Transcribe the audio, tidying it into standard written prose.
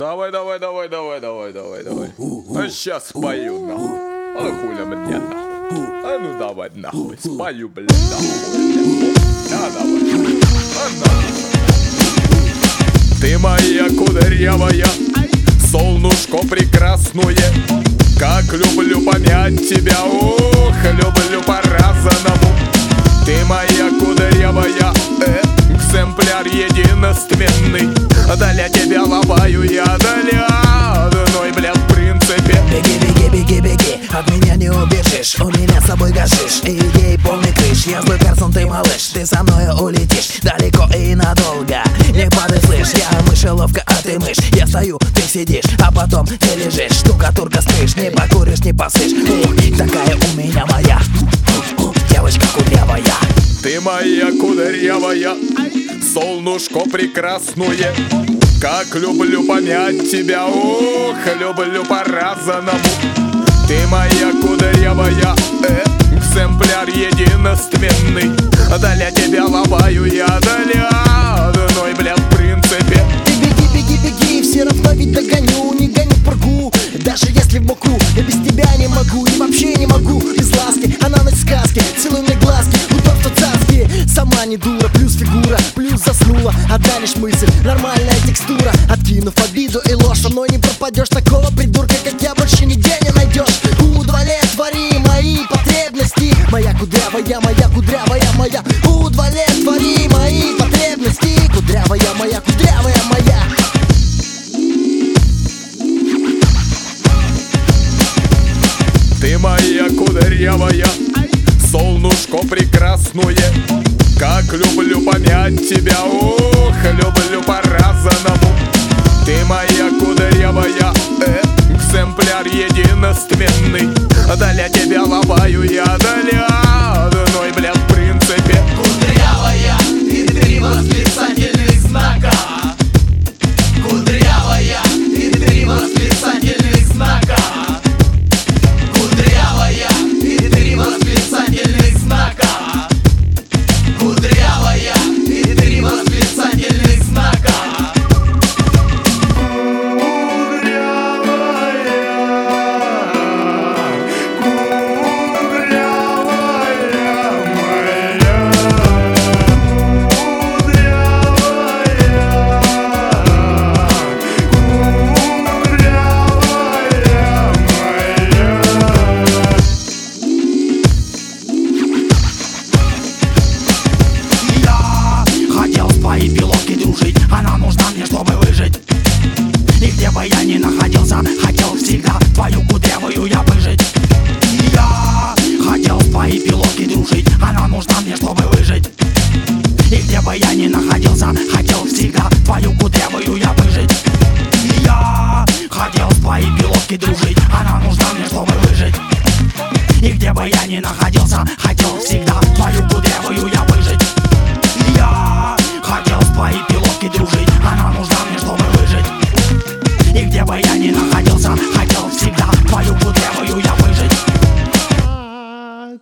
Давай. А сейчас спою, нахуй. А хули мне, нахуй. А ну давай, нахуй. Спою, блядь, нахуй. А давай. А нахуй. Ты моя кудрявая, солнышко прекрасное. Как люблю помять тебя, ох, люблю по-разному. Ты моя кудрявая, экземпляр единственный. Для тебя лобаю я для одной, бля, в принципе. Беги, от меня не убежишь. У меня с собой гашиш и идей полный крыш. Я злой персон, ты малыш, ты со мной улетишь далеко и надолго. Не падай, слышь, я мышеловка, а ты мышь. Я стою, ты сидишь, а потом ты лежишь. Штукатурка спишь, не покуришь, не посышь. Такая у меня моя девочка кудрявая. Ты моя кудрявая, солнышко прекрасное. Как люблю помять тебя, ох, люблю по-разному. Ты моя кудрявая, экземпляр единственный. Для тебя лобаю я для одной, бля, в принципе. Ты беги, все равно ведь догоню. Не гоню в пургу, даже если в боку. Я без тебя не могу и вообще не могу. Без ласки, она ночь сказки, целуй мне глазки, удобство царские. Сама не дура, плюс фигура, плюс заснула. Одна лишь мысль, нормальная текстура. Откинув обиду и ложь, со мной не пропадешь. Такого придурка, как я, больше нигде не найдешь. Удовлетвори мои потребности. Моя кудрявая, моя. Удовлетвори мои потребности. Кудрявая моя. Ты моя кудрявая, солнышко прекрасное. Как люблю помять тебя, ох, люблю по-разному. Ты моя кудрявая, экземпляр единственный. Для тебя лобаю я для одной, бля, в принципе. Кудрявая, и три восклицательных знака. Кудрявая, и три восклицательных знака. Кудрявая, и три восклицательных знака. Кудрявая, и три восклицательных знака. Она нужна мне, чтобы выжить. И где бы я ни находился, хотел всегда твою кудрявую я выжить. Я хотел в твои пилотки дружить. Она нужна мне, чтобы выжить. И где бы я ни находился, хотел всегда твою кудрявую я выжить. Я хотел в твои пилотки дружить. Она нужна мне, чтобы выжить. И где бы я ни находился, хотел всегда твою кудрявую я выжить. Я хотел в твои пилотки дружить. Она нужна мне, чтобы выжить. И где бы я ни находился, хотел всегда твою кудрявую я выжить.